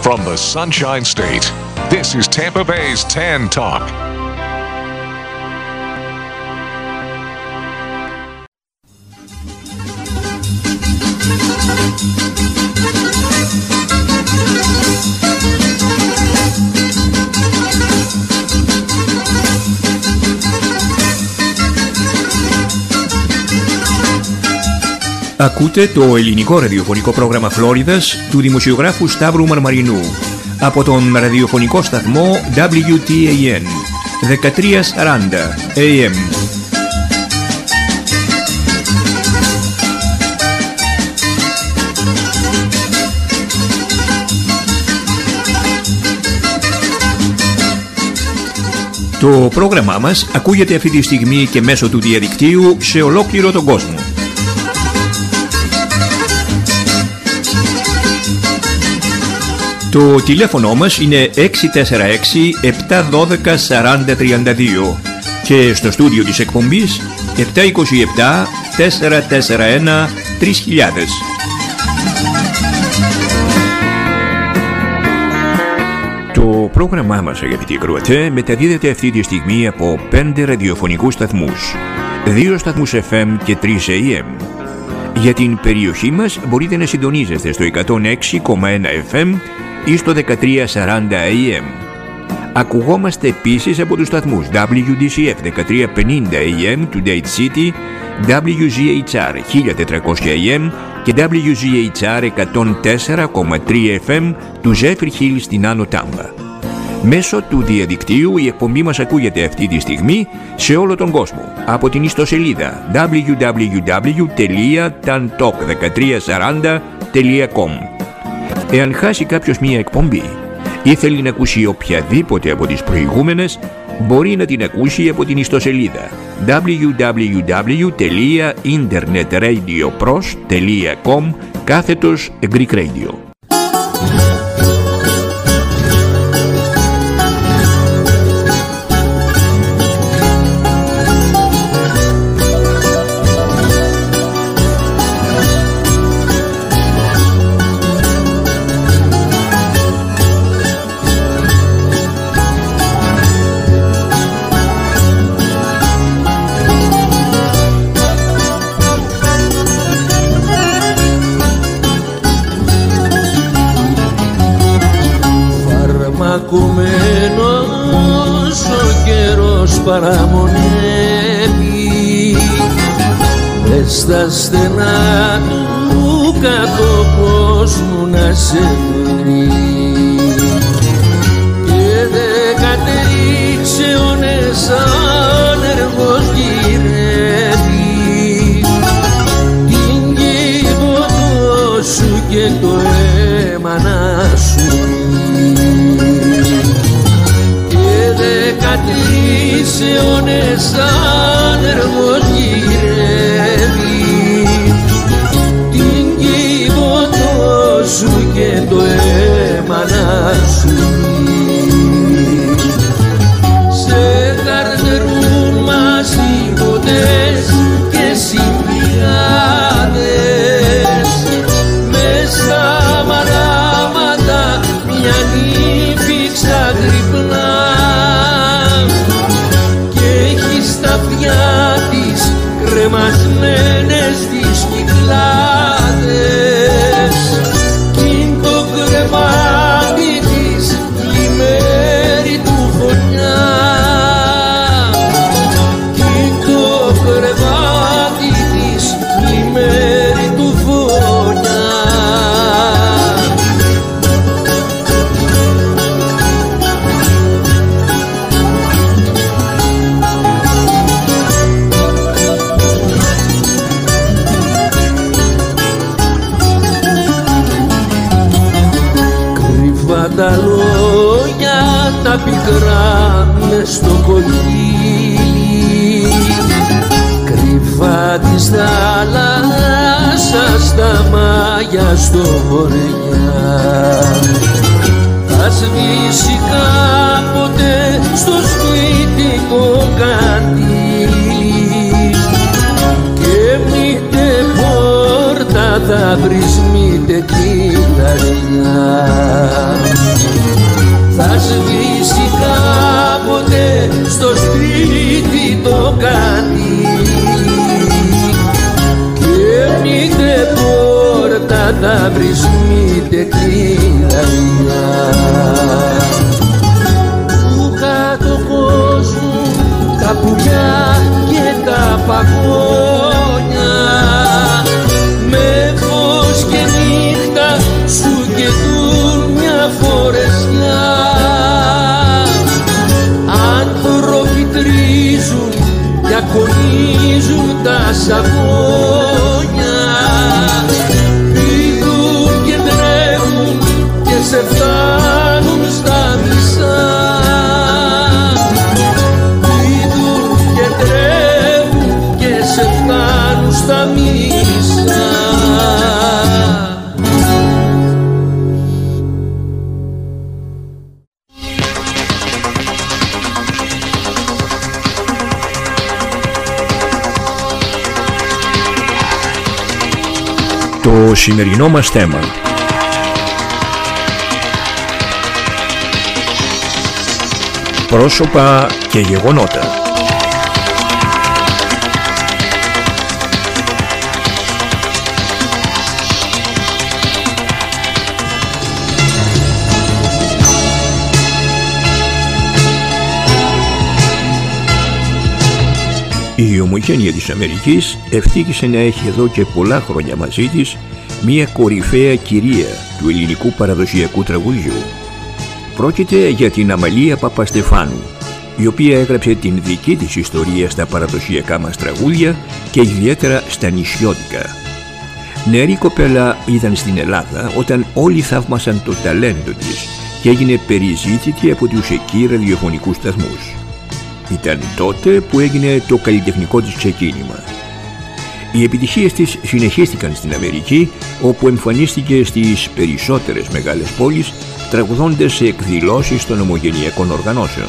From the Sunshine State, this is Tampa Bay's Tan Talk. Ακούτε το ελληνικό ραδιοφωνικό πρόγραμμα Φλόριδας του δημοσιογράφου Σταύρου Μαρμαρινού από τον ραδιοφωνικό σταθμό WTAN 1340 AM. Το πρόγραμμά μας ακούγεται αυτή τη στιγμή και μέσω του διαδικτύου σε ολόκληρο τον κόσμο. Το τηλέφωνο μας είναι 646-712-4032 και στο στούντιο της εκπομπής 727-441-3000. Το πρόγραμμά μας, αγαπητοί ακροατές, μεταδίδεται αυτή τη στιγμή από 5 ραδιοφωνικούς σταθμούς, 2 σταθμούς FM και 3 AM. Για την περιοχή μας μπορείτε να συντονίζεστε στο 106,1 FM ή στο 1340 AM. Ακουγόμαστε επίσης από τους σταθμούς WDCF 1350 AM του Dade City, WGHR 1400 AM και WGHR 104,3 FM του Zephyr Hill στην Άνω Τάμπα. Μέσω του διαδικτύου η εκπομπή μας ακούγεται αυτή τη στιγμή σε όλο τον κόσμο από την ιστοσελίδα www.tantalk1340.com. Εάν χάσει κάποιος μία εκπομπή ή θέλει να ακούσει οποιαδήποτε από τις προηγούμενες, μπορεί να την ακούσει από την ιστοσελίδα www.internetradioPros.com/Greek Radio. Ακουμένος ο καιρός παραμονεύει μες στα στενά του κάτω κόσμου να σε φέρει και 13 αιώνες άνεργος γυρεύει την κύβωτο σου και το αίμα να σου 13 αιώνες άνεργος γυρεύει την κύβωτο σου και το αίμα να σου σε καρτερούν μας οι ποτές και συμπλιάδες μες στα μαράματα μια νύφη ξαγρυπνά κρεμασμένες τις κυκλάδες κι είναι το κρεμάτι της λιμέρι του φωνιά κι είναι το κρεμάτι της λιμέρι του φωνιά. Τα λόγια τα πικρά μες στο κολλήλι κρυφά της θάλασσας τα μάγια στο βορειά θα σβήσει κάποτε στο σπίτικο καντήλι και μήτε πόρτα θα βρεις μήτε κυταριά. σβήσει κάποτε στο σπίτι το κάτι και μήτε πόρτα θα βρεις μήτε κλειδαριά του κάτω κόσμου τα πουλιά και τα παγόνια με φως και νύχτα σου καιτούν μια φορεσιά άνθρωποι τρίζουν και ακονίζουν τα σαγόνια πηδούν και τρέχουν και σε φτάνουν στα μισά πηδούν και τρέχουν και σε φτάνουν στα μισά. Το σημερινό μας θέμα: πρόσωπα και γεγονότα. Η ομογένεια της Αμερικής ευτύχησε να έχει εδώ και πολλά χρόνια μαζί της μια κορυφαία κυρία του ελληνικού παραδοσιακού τραγουδιού. Πρόκειται για την Αμαλία Παπαστεφάνου, η οποία έγραψε την δική της ιστορία στα παραδοσιακά μας τραγούδια και ιδιαίτερα στα νησιώτικα. Νεαρή κοπέλα ήταν στην Ελλάδα όταν όλοι θαύμασαν το ταλέντο της και έγινε περιζήτητη από τους εκεί ραδιοφωνικούς σταθμούς. Ήταν τότε που έγινε το καλλιτεχνικό της ξεκίνημα. Οι επιτυχίες της συνεχίστηκαν στην Αμερική, όπου εμφανίστηκε στις περισσότερες μεγάλες πόλεις τραγουδώντας σε εκδηλώσεις των ομογενειακών οργανώσεων.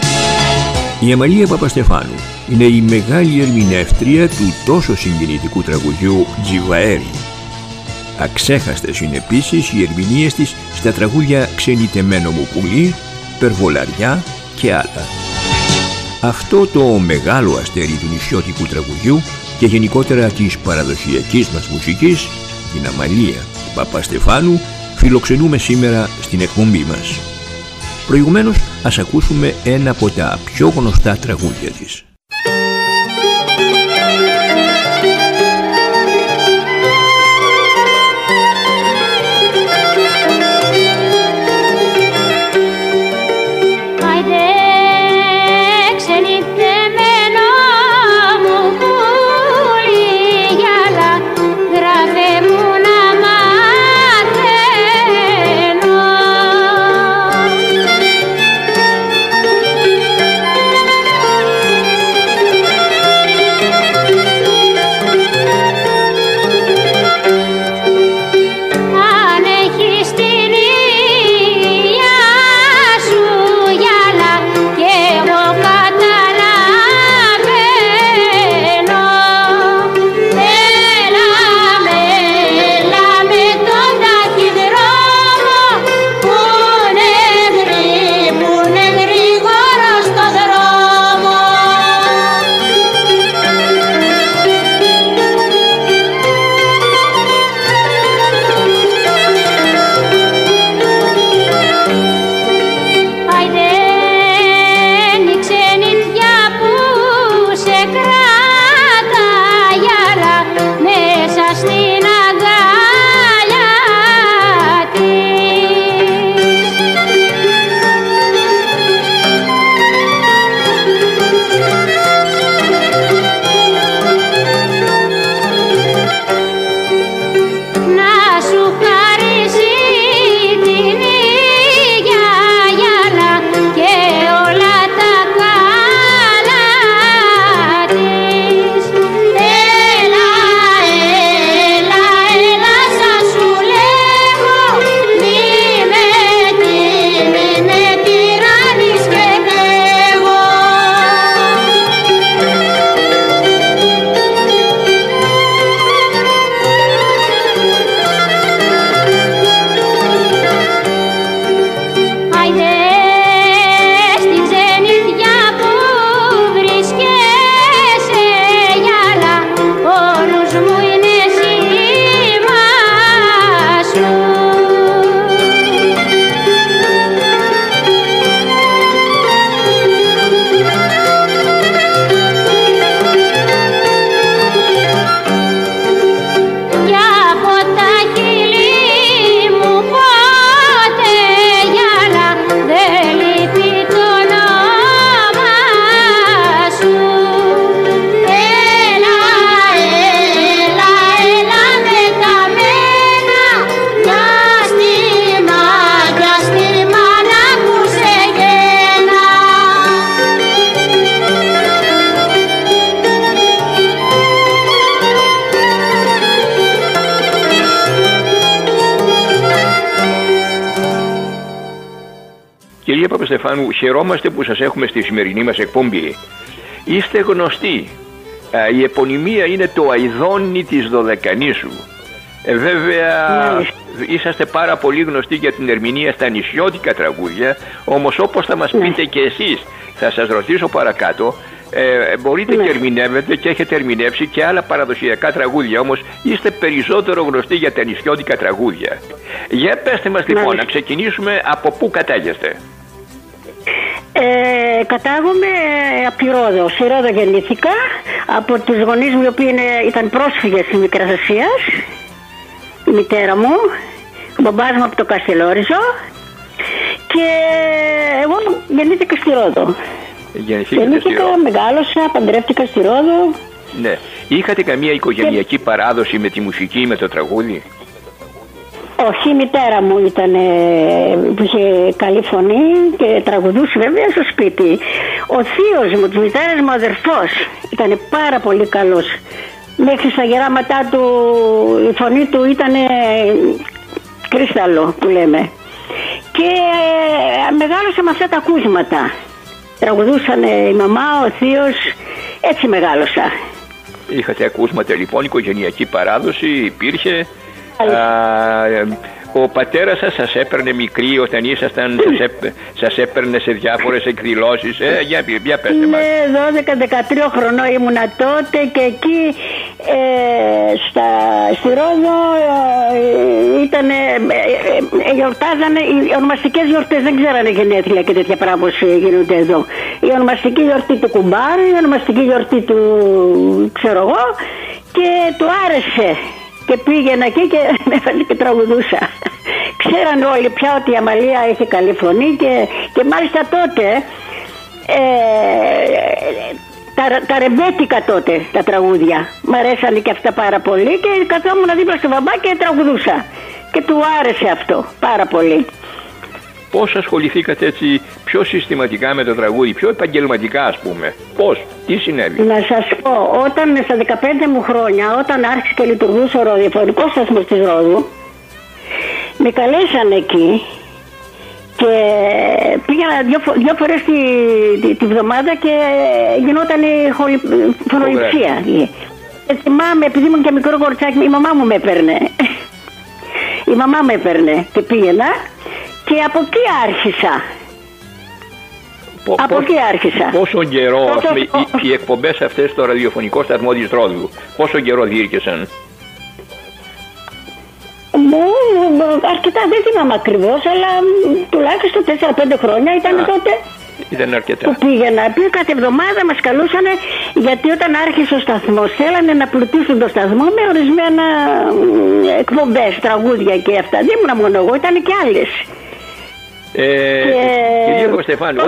Η Αμαλία Παπαστεφάνου είναι η μεγάλη ερμηνεύτρια του τόσο συγκινητικού τραγουδιού «Τζιβαέρι». Αξέχαστες είναι επίσης οι ερμηνείες της στα τραγούδια «Ξενιτεμένο μου πουλί», «Περβολαριά» και άλλα. Αυτό το μεγάλο αστέρι του νησιώτικου τραγουδιού και γενικότερα της παραδοσιακής μας μουσικής, την Αμαλία Παπαστεφάνου, φιλοξενούμε σήμερα στην εκπομπή μας. Προηγουμένως ας ακούσουμε ένα από τα πιο γνωστά τραγούδια της. Thank you. Κυρία Παπαστεφάνου, χαιρόμαστε που σας έχουμε στη σημερινή μας εκπομπή. Είστε γνωστοί. Η επωνυμία είναι το Αηδόνι της Δωδεκανήσου. Βέβαια, είσαστε πάρα πολύ γνωστοί για την ερμηνεία στα νησιώτικα τραγούδια, όμως όπως θα μας πείτε και εσείς, θα σας ρωτήσω παρακάτω, μπορείτε και ερμηνεύετε και έχετε ερμηνεύσει και άλλα παραδοσιακά τραγούδια, όμως είστε περισσότερο γνωστοί για τα νησιώτικα τραγούδια. Για πέστε μας λοιπόν, να ξεκινήσουμε από πού κατάγεστε. Κατάγομαι από τη Ρόδο. Στη Ρόδο γεννήθηκα, από τους γονείς μου οι οποίοι ήταν πρόσφυγες της Μικράς Ασίας. Η μητέρα μου, ο μπαμπάς μου από το Καστελόριζο, και εγώ γεννήθηκα στη Ρόδο. Γεννήθηκα, μεγάλωσα, παντρεύτηκα στη Ρόδο. Ναι. Είχατε καμία οικογενειακή παράδοση με τη μουσική, με το τραγούδι? Όχι, η μητέρα μου ήταν, που είχε καλή φωνή και τραγουδούσε βέβαια στο σπίτι. Ο θείος μου, της μητέρας μου, ο αδερφός, ήταν πάρα πολύ καλός. Μέχρι στα γεράματά του η φωνή του ήταν κρίσταλο που λέμε. Και μεγάλωσα με αυτά τα ακούσματα. Τραγουδούσαν η μαμά, ο θείος, έτσι μεγάλωσα. Είχατε ακούσματα λοιπόν, οικογενειακή παράδοση υπήρχε. Ο πατέρας σας έπαιρνε μικρή όταν ήσασταν, σας έπαιρνε σε διάφορες εκδηλώσεις, για πέστε μας. 12-13 χρονών ήμουνα τότε και εκεί στη Ρόδο γιορτάζανε οι ονομαστικές γιορτές, δεν ξέρανε γενέθλια και τέτοια πράγματα γίνονται εδώ. Η ονομαστική γιορτή του κουμπάρου, η ονομαστική γιορτή του ξέρω εγώ, και του άρεσε. Και πήγαινα εκεί και με έφερε και τραγουδούσα. Ξέραν όλοι πια ότι η Αμαλία έχει καλή φωνή και μάλιστα τότε τα ρεμπέτικα τότε τα τραγούδια. Μ' αρέσανε και αυτά πάρα πολύ και καθόμουν δίπλα στο μπαμπά και τραγουδούσα. Και του άρεσε αυτό πάρα πολύ. Πώς ασχοληθήκατε έτσι πιο συστηματικά με το τραγούδι, πιο επαγγελματικά ας πούμε? Πώς, τι συνέβη? Να σας πω, όταν στα 15 μου χρόνια, όταν άρχισε και λειτουργούσε ο ραδιοφωνικός σταθμός της Ρόδου, με καλέσαν εκεί και πήγαινα δυο φορές τη βδομάδα και γινόταν η φωνοληψία. Θυμάμαι, επειδή ήμουν και μικρό κοριτσάκι, η μαμά μου με έπαιρνε. Η μαμά με έπαιρνε και πήγαινα. Και από εκεί άρχισα. Εκεί άρχισα. Πόσο καιρό οι εκπομπές αυτές στο ραδιοφωνικό σταθμό της Ρόδου, πόσο καιρό διήρκεσαν? Αρκετά, δεν θυμάμαι ακριβώς, αλλά τουλάχιστον 4-5 χρόνια ήταν τότε. Ήταν αρκετά. Που πήγαινα. Κάθε εβδομάδα μας καλούσαν, γιατί όταν άρχισε ο σταθμός θέλανε να πλουτίσουν το σταθμό με ορισμένα εκπομπές, τραγούδια και αυτά. Δεν ήμουν μόνο εγώ, ήταν και άλλες. Κυρία Παπαστεφάνου,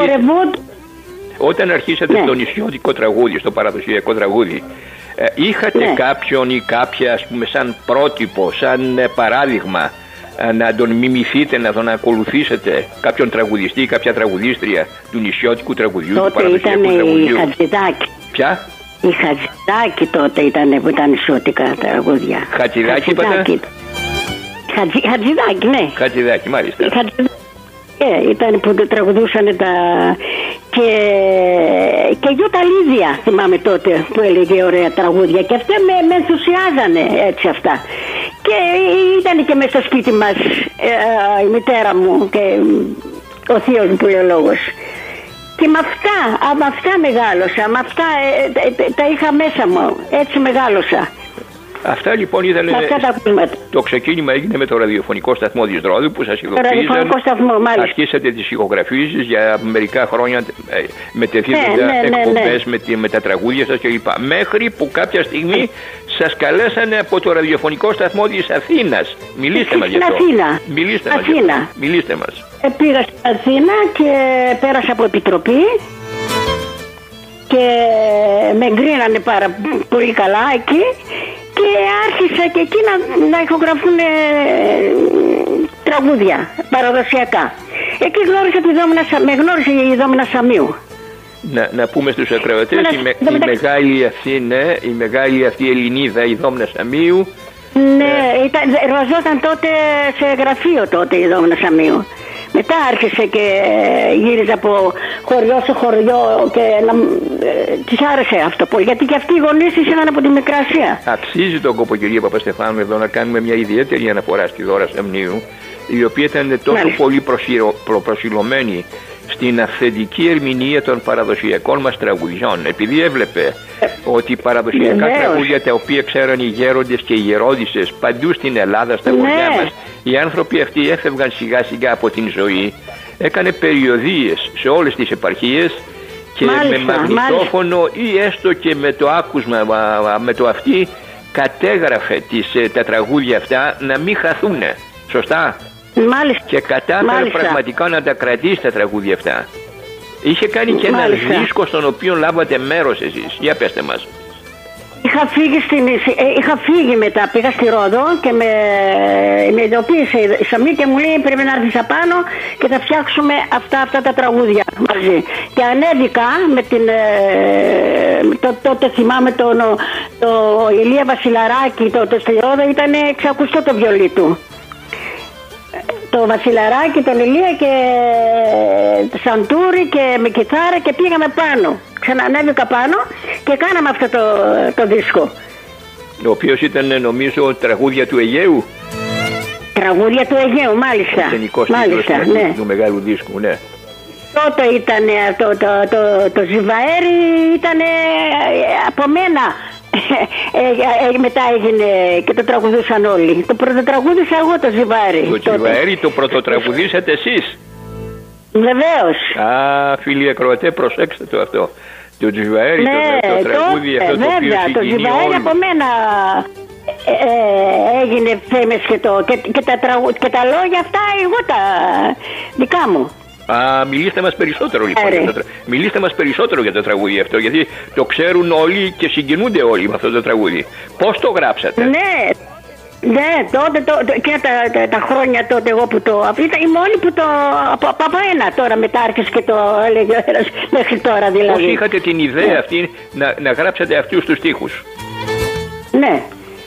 όταν αρχίσατε στο νησιώτικο τραγούδι, στο παραδοσιακό τραγούδι, είχατε κάποιον ή κάποια, ας πούμε, σαν πρότυπο, σαν παράδειγμα, να τον μιμηθείτε, να τον ακολουθήσετε, κάποιον τραγουδιστή ή κάποια τραγουδίστρια του νησιώτικου τραγουδιού, του παραδοσιακού τραγουδιού? Τότε ήταν η Χατζηδάκη. Ποια? Η Χατζηδάκη τότε ήταν που ήταν νησιώτικα τραγούδια. Χατζηδάκη είπατε? Χατζηδάκη, ναι. Χατζηδάκη, μάλιστα. Ήταν που τραγουδούσαν τα... Και Γιώτα Λίδια θυμάμαι τότε που έλεγε ωραία τραγούδια και αυτά με ενθουσιάζανε έτσι αυτά. Και ήταν και μέσα στο σπίτι μας η μητέρα μου και ο θείος μου που λέει ο λόγος. Και με αυτά μεγάλωσα, με αυτά τα είχα μέσα μου, έτσι μεγάλωσα. Αυτά λοιπόν ήταν. Το ξεκίνημα έγινε με το ραδιοφωνικό σταθμό της Ρόδου που σας ηχογραφίζαν. Αρχίσατε τις ηχογραφήσεις για μερικά χρόνια, μετεθείτε εκπομπές με τα τραγούδια σας κλπ. Μέχρι που κάποια στιγμή σας καλέσανε από το ραδιοφωνικό σταθμό της Αθήνας. Μιλήστε μας γι' αυτό. Μιλήστε μας. Πήγα στην Αθήνα και πέρασα από επιτροπή. Και με εγκρίνανε πάρα πολύ καλά εκεί και άρχισα και εκεί να ηχογραφούν τραγούδια παραδοσιακά. Εκεί με γνώρισε η Δόμνα Σαμίου. Να πούμε στους ακροατές, η μεγάλη αυτή Ελληνίδα, η Δόμνα Σαμίου. Ναι, εργαζόταν τότε σε γραφείο τότε η Δόμνα Σαμίου. Μετά άρχισε και γύριζε από χωριό σε χωριό και της άρεσε αυτό πολύ, γιατί και αυτοί οι γονείς της ήταν από τη Μικρασία. Αξίζει τον κόπο, κυρία Παπαστεφάνου, εδώ να κάνουμε μια ιδιαίτερη αναφορά στη Δώρα Σαμνίου, η οποία ήταν τόσο πολύ προσιλωμένη στην αυθεντική ερμηνεία των παραδοσιακών μας τραγουδιών, επειδή έβλεπε ότι παραδοσιακά τραγούδια τα οποία ξέραν οι γέροντες και οι γερόντισσες παντού στην Ελλάδα, στα χωριά μας, οι άνθρωποι αυτοί έφευγαν σιγά σιγά από την ζωή, έκανε περιοδίες σε όλες τις επαρχίες και με μαγνητόφωνο ή έστω και με το άκουσμα, με το αυτή, κατέγραφε τα τραγούδια αυτά να μην χαθούνε. Σωστά. Μάλιστα. Και κατάφερε πραγματικά να τα κρατήσει τα τραγούδια αυτά. Είχε κάνει και ένα δίσκο στον οποίο λάβατε μέρος εσείς. Για πέστε μας. Είχα φύγει μετά, πήγα στη Ρόδο και με ειδοποίησε η Σαμή και μου λέει πρέπει να έρθεις απάνω και θα φτιάξουμε αυτά τα τραγούδια μαζί. Και ανέβηκα με την, τότε θυμάμαι το Ηλία Βασιλαράκη, τότε στη Ρόδο ήταν εξακουστό το βιολί του. Το Βασιλαράκη, τον Ηλία και Σαντούρη και με κιθάρα και πήγαμε πάνω. Ξανανέβηκα πάνω και κάναμε αυτό το δίσκο. Ο οποίος ήταν νομίζω τραγούδια του Αιγαίου. Τραγούδια του Αιγαίου, μάλιστα. Γενικός τίτλος του μεγάλου δίσκου, ναι. Τότε ήταν το Ζιβαέρι, ήταν από μένα. Μετά έγινε και το τραγουδούσαν όλοι. Το πρωτοτραγούδισα εγώ το Ζιβαέρι. Το Ζιβαέρι το πρωτοτραγουδήσατε εσείς? Βεβαίως. Φίλοι ακροατέ, προσέξτε το αυτό. Το Ζιβαέρι, το τραγούδι αυτό το οποίο συγκινεί το Ζιβαέρι από μένα έγινε famous και τα λόγια αυτά εγώ τα δικά μου. Μιλήστε μας περισσότερο λοιπόν. Μιλήστε μας περισσότερο για το τραγούδι αυτό, γιατί το ξέρουν όλοι και συγκινούνται όλοι με αυτό το τραγούδι. Πώς το γράψατε? Ναι, τότε και τα χρόνια τότε εγώ που ήταν η μόνη που το από ένα τώρα μετά άρχισε και το έλεγε ο ένας μέχρι τώρα δηλαδή. Πώς είχατε την ιδέα αυτή να γράψετε αυτούς τους στίχους? Ναι.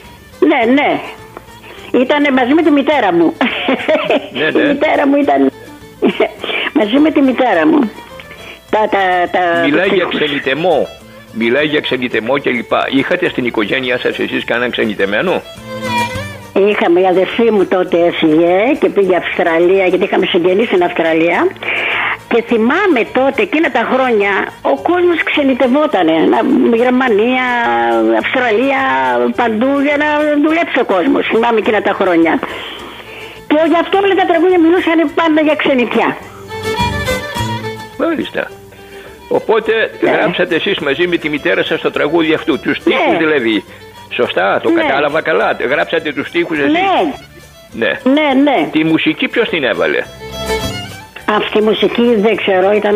Ήτανε μαζί με τη μητέρα μου. Ναι. Η μητέρα μου ήταν μαζί με τη μητέρα μου. Μιλάει για ξενιτεμό κλπ. Είχατε στην οικογένειά σας εσείς κανέναν ξενιτεμένο? Είχαμε, η αδερφή μου τότε έφυγε και πήγε Αυστραλία, γιατί είχαμε συγγενείς στην Αυστραλία. Και θυμάμαι τότε, εκείνα τα χρόνια, ο κόσμος ξενιτευότανε. Γερμανία, Αυστραλία, παντού για να δουλέψει ο κόσμος. Θυμάμαι εκείνα τα χρόνια. Και γι' αυτό όλα τα τραγούδια μιλούσαν πάντα για ξενιτιά. Μάλιστα. Οπότε γράψατε εσείς μαζί με τη μητέρα σας το τραγούδι αυτού, τους στίχους δηλαδή. Σωστά, το κατάλαβα καλά. Γράψατε τους στίχους εσείς? Ναι. Τη μουσική ποιος την έβαλε? Αυτή η μουσική δεν ξέρω, ήταν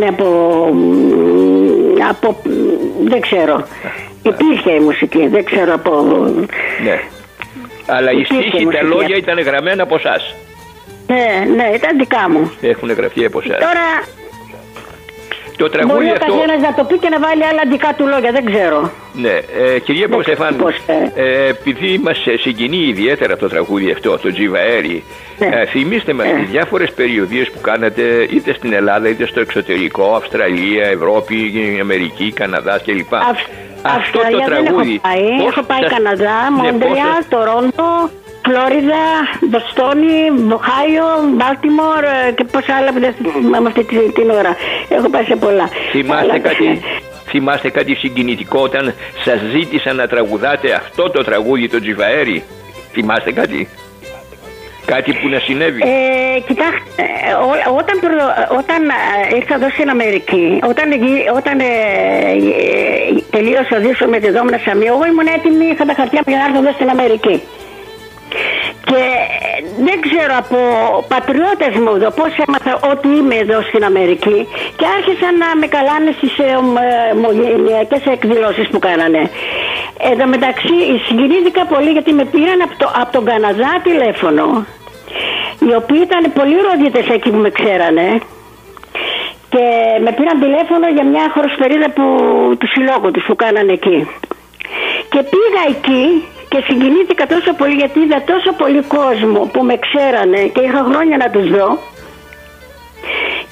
από δεν ξέρω. Υπήρχε η μουσική, δεν ξέρω από... Ναι. Αλλά οι στίχοι, τα λόγια ήταν γραμμένα από εσάς? Ναι, ήταν δικά μου. Έχουν γραφτεί από εσάς. Τώρα το τραγούδι μπορεί αυτό... ο καθένας να το πει και να βάλει άλλα δικά του λόγια, δεν ξέρω. Ναι, κυρία Παπαστεφάνου, επειδή μας συγκινεί ιδιαίτερα το τραγούδι αυτό, το Ζιβαέρι, θυμίστε μας τις διάφορες περιοδίες που κάνατε είτε στην Ελλάδα είτε στο εξωτερικό, Αυστραλία, Ευρώπη, Αμερική, Καναδάς κλπ. Αυτό το τραγούδι... Έχω πάει Καναδά, Μόντρεαλ, Τορόντο, Φλόριδα, Μποστόνι, Οχάιο, Μπάλτιμορ και πόσα άλλα που δεν θυμάμαι αυτή την ώρα. Έχω πάει σε πολλά. Θυμάστε κάτι συγκινητικό όταν σας ζήτησαν να τραγουδάτε αυτό το τραγούδι, το Ζιβαέρι? Θυμάστε κάτι? Κάτι που να συνέβη? Κοιτάξτε, όταν ήρθα εδώ στην Αμερική, όταν τελείωσα ο δίσκος με τη Δόμνα Σαμί, εγώ ήμουν έτοιμη, είχα τα χαρτιά μου για να έρθω εδώ στην Αμερική. Και δεν ξέρω από πατριώτες μου εδώ πώς έμαθα ότι είμαι εδώ στην Αμερική και άρχισαν να με καλάνε στις ομογενειακές εκδηλώσεις που κάνανε. Εδώ μεταξύ συγκινήθηκα πολύ γιατί με πήραν από τον Καναδά τηλέφωνο, οι οποίοι ήταν πολύ ροδίτες εκεί που με ξέρανε, και με πήραν τηλέφωνο για μια χοροσπερίδα του συλλόγου τους που κάνανε εκεί. Και πήγα εκεί και συγκινήθηκα τόσο πολύ γιατί είδα τόσο πολύ κόσμο που με ξέρανε και είχα χρόνια να τους δω.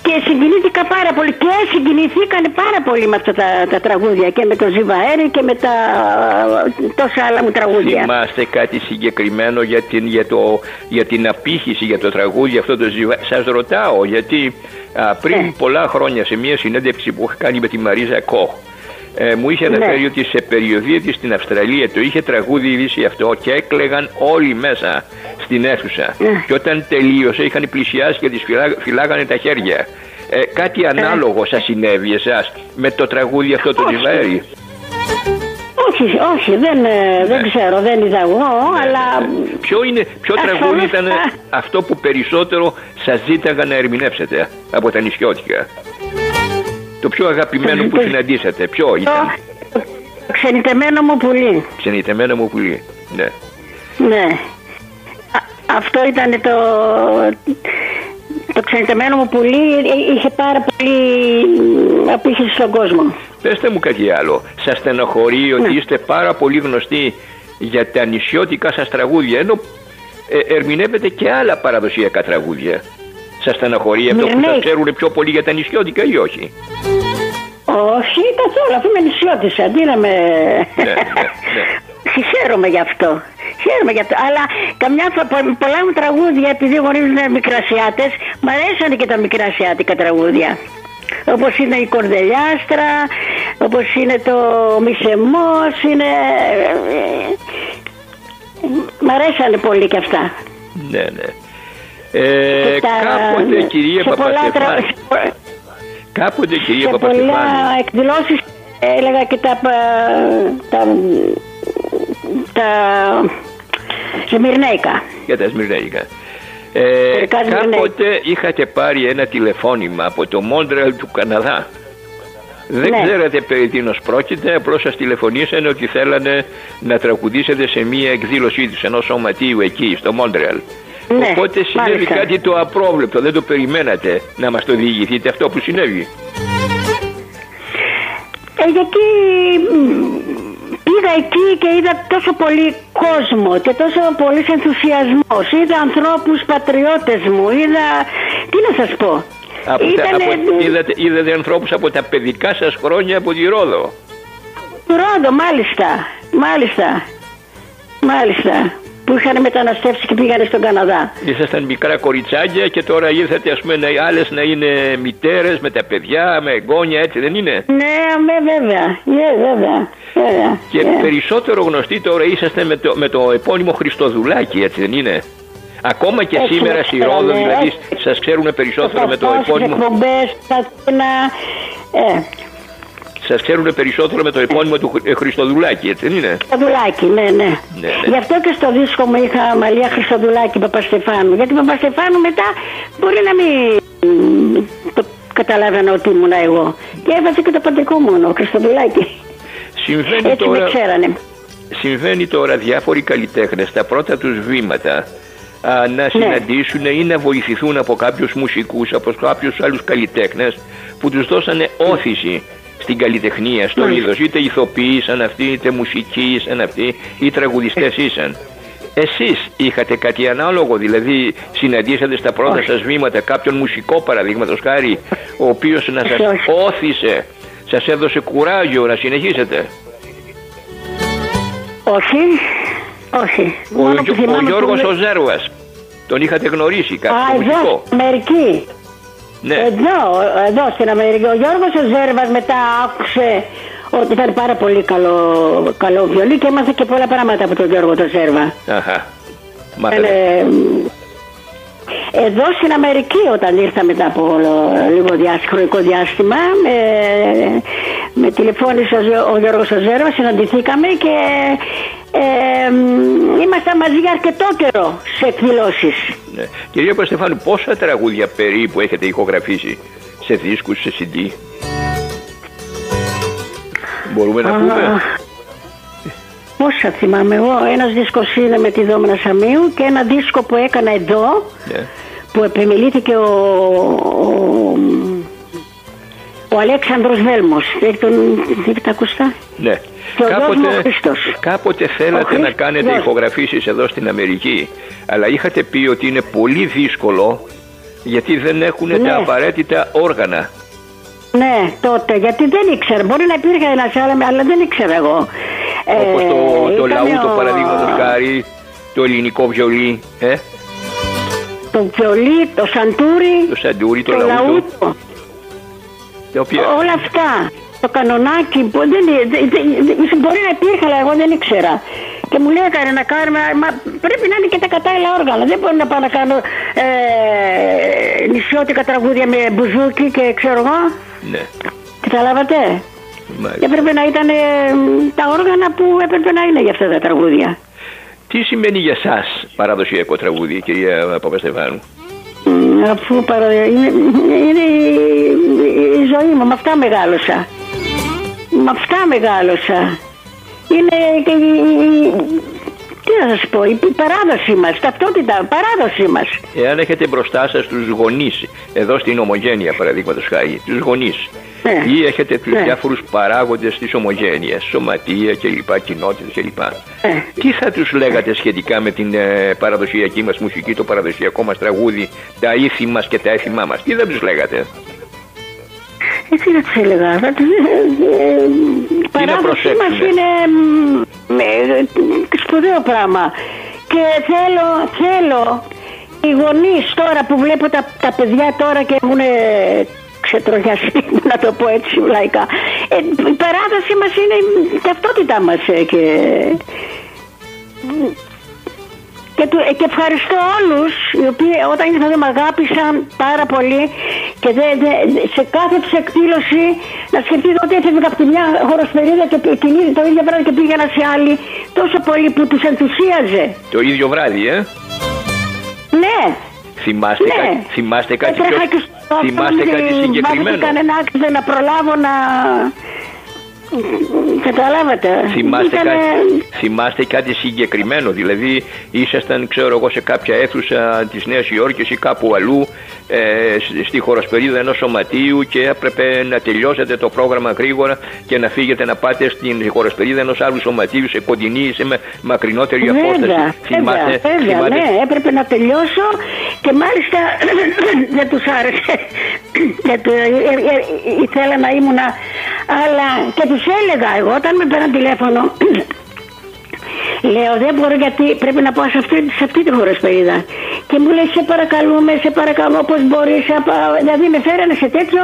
Και συγκινήθηκα πάρα πολύ και συγκινηθήκαν πάρα πολύ με αυτά τα τραγούδια και με το Ζιβαέρη και με τόσα άλλα μου τραγούδια. Θυμάστε κάτι συγκεκριμένο για την απήχηση για το τραγούδι αυτό το Ζιβαέρη? Σας ρωτάω γιατί πριν πολλά χρόνια σε μια συνέντευξη που είχα κάνει με τη Μαρίζα Κοχ, μου είχε αναφέρει ότι σε περιοδία της στην Αυστραλία το είχε τραγούδι αυτό και έκλαιγαν όλοι μέσα στην αίθουσα. Και όταν τελείωσε είχαν πλησιάσει και τις φυλάγανε τα χέρια. Κάτι ανάλογο σας συνέβη εσάς με το τραγούδι αυτό το Ζιβαέρη? Όχι, δεν ξέρω, δεν είδα εγώ, αλλά... Ποιο τραγούδι ήταν αυτό που περισσότερο σας ζήταγαν να ερμηνεύσετε από τα νησιώτικα? Το πιο αγαπημένο που συναντήσατε, ποιο ήταν? Ξενιτεμένο μου πουλί. Ξενιτεμένο μου πουλί, ναι. Ναι. Αυτό ήταν το ξενιτεμένο μου πουλί, είχε πάρα πολύ απήχηση στον κόσμο. Πέστε μου κάτι άλλο. Σας στενοχωρεί ότι είστε πάρα πολύ γνωστοί για τα νησιώτικα σας τραγούδια, ενώ ερμηνεύετε και άλλα παραδοσιακά τραγούδια? Σας στενοχωρεί αυτό που σας ξέρουν πιο πολύ για τα νησιώτικα ή όχι? Όχι, καθόλου, αφού είμαι νησιώτησα, αντί να με... Χαίρομαι γι' αυτό. Αλλά πολλά μου τραγούδια, επειδή γνωρίζουν μικρασιάτες, μ' αρέσαν και τα μικρασιάτικα τραγούδια. Όπως είναι η Κορδελιάστρα, όπως είναι το Μισεμός, μ' αρέσανε πολύ και αυτά. Ναι. Κάποτε κυρία Παπαστεφάνη, σε πολλά εκδηλώσεις έλεγα και τα Σμυρνέικα. Για τα Σμυρνέικα. Κάποτε είχατε πάρει ένα τηλεφώνημα από το Μόντρεαλ του Καναδά. Δεν ξέρατε περί τίνος πρόκειται, απλώς σας τηλεφωνήσανε ότι θέλανε να τραγουδήσετε σε μία εκδήλωσή τους, ενός σωματείου εκεί στο Μόντρεαλ. Οπότε συνέβη κάτι το απρόβλεπτο, δεν το περιμένατε να μας το διηγηθείτε αυτό που συνέβη? Γιατί πήγα εκεί και είδα τόσο πολύ κόσμο και τόσο πολύ ενθουσιασμός. Είδα ανθρώπους πατριώτες μου, τι να σας πω. Είδατε ανθρώπους από τα παιδικά σας χρόνια από τη Ρόδο? Ρόδο, μάλιστα. Που είχαν μεταναστεύσει και πήγανε στον Καναδά. Ήσασταν μικρά κοριτσάκια και τώρα ήρθατε, ας πούμε, άλλες να είναι μητέρες με τα παιδιά, με εγγόνια, έτσι δεν είναι? Ναι, βέβαια. Και περισσότερο γνωστοί τώρα είσαστε με το επώνυμο Χριστοδουλάκη, έτσι δεν είναι? Ακόμα και έτσι σήμερα στη Ρόδο, δηλαδή σας ξέρουν περισσότερο με το επώνυμο. Σας ξέρουν περισσότερο με το επώνυμο του Χριστοδουλάκη, έτσι δεν είναι? Χριστοδουλάκη, ναι. Γι' αυτό και στο δίσκο μου είχα Μαλία Χριστοδουλάκη Παπαστεφάνου. Γιατί Παπαστεφάνου μετά μπορεί να μην το καταλάβαινα ότι ήμουν εγώ. Και έβαζε και το παντρικό μου όνομα, Χριστοδουλάκη. Έτσι με ξέρανε. Συμβαίνει τώρα διάφοροι καλλιτέχνες στα πρώτα τους βήματα να συναντήσουν ή να βοηθηθούν από κάποιους μουσικούς, από κάποιους άλλους καλλιτέχνες που τους δώσανε όθηση στην καλλιτεχνία, στο είδος, είτε ηθοποιοί σαν αυτοί, είτε μουσικοί σαν αυτοί, ή τραγουδιστές ήσαν. Εσείς είχατε κάτι ανάλογο, δηλαδή συναντήσατε στα πρώτα σας βήματα κάποιον μουσικό, παραδείγματος χάρη, ο οποίος να σας όθησε, σας έδωσε κουράγιο να συνεχίσετε? Όχι. Ο Γιώργος ο Ζέρβας, τον είχατε γνωρίσει κάποιο μουσικό? Αμερική. Ναι. Εδώ στην Αμερική. Ο Γιώργος ο Ζέρβας μετά άκουσε ότι ήταν πάρα πολύ καλό βιολί και έμαθε και πολλά πράγματα από τον Γιώργο τον Ζέρβα. Εδώ στην Αμερική όταν ήρθα μετά από λίγο χρονικό διάστημα με τηλεφώνησε ο Γιώργος ο Ζέρβας, συναντηθήκαμε και ήμασταν μαζί για αρκετό καιρό σε εκδηλώσεις. Ναι. Κυρία Παπαστεφάνου, πόσα τραγούδια περίπου έχετε ηχογραφήσει σε δίσκους, σε CD? Μπορούμε να πούμε? Πόσα θυμάμαι εγώ. Ένας δίσκος είναι με τη Δόμνα Σαμίου και ένα δίσκο που έκανα εδώ, που επιμελήθηκε ο Αλέξανδρος Βέλμος. Έχετε τα ακουστά? Ναι. Κάποτε θέλατε να κάνετε ηχογραφήσεις εδώ στην Αμερική, αλλά είχατε πει ότι είναι πολύ δύσκολο Γιατί δεν έχουν τα απαραίτητα όργανα. Ναι, τότε, γιατί δεν ήξερα. Μπορεί να υπήρχε ένας άλλος, αλλά δεν ήξερα εγώ. Όπως το λαούτο, παραδείγματος χάρη, το ελληνικό βιολί. Το βιολί, το σαντούρι, το λαούτο. Όλα αυτά. Το κανονάκι που μπορεί να υπήρχε, αλλά εγώ δεν ήξερα. Και μου λέει να κάνουμε, μα πρέπει να είναι και τα κατάλληλα όργανα. Δεν μπορεί να πάω να κάνω νησιώτικα τραγούδια με μπουζούκι και ξέρω εγώ. Ναι. Καταλάβατε. Και έπρεπε να ήταν τα όργανα που έπρεπε να είναι για αυτά τα τραγούδια. Τι σημαίνει για σας παραδοσιακό τραγούδι, κυρία Παπαστεφάνου? Αφού είναι η ζωή μου, με αυτά μεγάλωσα. Με αυτά μεγάλωσα. Είναι και τι να σας πω, η παράδοση μας, ταυτότητα, παράδοση μας. Εάν έχετε μπροστά σας τους γονείς, εδώ στην Ομογένεια παραδείγματος χάρη, τους γονείς, ή έχετε τους διάφορους παράγοντες της Ομογένειας, σωματεία κλπ, κοινότητες κλπ. Τι θα τους λέγατε σχετικά με την παραδοσιακή μας μουσική, το παραδοσιακό μας τραγούδι, τα ήθη μας και τα έθιμά μας? Τι θα τους λέγατε? Τι να τους έλεγα? Η παράδοση μας είναι σπουδαίο πράγμα. Και θέλω οι γονείς τώρα που βλέπω τα παιδιά τώρα και έχουν ξετροχιαστεί, να το πω έτσι λαϊκά. Η παράδοση μας είναι η ταυτότητά μας και ευχαριστώ όλους οι οποίοι όταν ήρθαν με αγάπησαν πάρα πολύ και σε κάθε τους εκδήλωση να σκεφτείτε ότι έφευγα από τη μια χοροσπερίδα και το ίδιο βράδυ και πήγαινα σε άλλη, τόσο πολύ που τους ενθουσίαζε. Το ίδιο βράδυ, Ναι. Θυμάστε κάτι συγκεκριμένο? Βάζετε κανένα άξιο να προλάβω να... Καταλάβατε. Θυμάστε κάτι συγκεκριμένο? Δηλαδή ήσασταν, ξέρω εγώ, σε κάποια αίθουσα της Νέας Υόρκης ή κάπου αλλού στη χοροσπερίδα ενός σωματείου και έπρεπε να τελειώσετε το πρόγραμμα γρήγορα και να φύγετε να πάτε στην χοροσπερίδα ενός άλλου σωματείου σε κοντινή ή σε μακρινότερη απόσταση? Βέβαια, ναι, έπρεπε να τελειώσω και μάλιστα δεν τους άρεσε. Ήθελα να ήμουν, αλλά και τους έλεγα εγώ όταν με πέραν τηλέφωνο, λέω δεν μπορώ γιατί πρέπει να πάω σε αυτή τη χοροσπερίδα. Και μου λέει σε παρακαλώ όπως μπορείς. Δηλαδή με φέρανε σε τέτοιο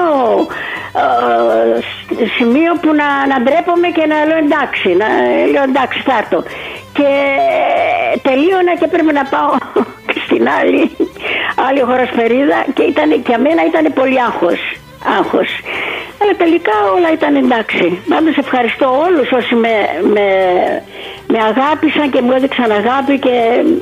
σημείο που να ντρέπομαι και να λέω εντάξει θα έρθω. Και τελείωνα και πρέπει να πάω στην άλλη χοροσπερίδα και για μένα ήταν πολύ άγχος. Αλλά τελικά όλα ήταν εντάξει. Πάντως ευχαριστώ όλους όσοι με αγάπησαν και μου έδειξαν αγάπη και...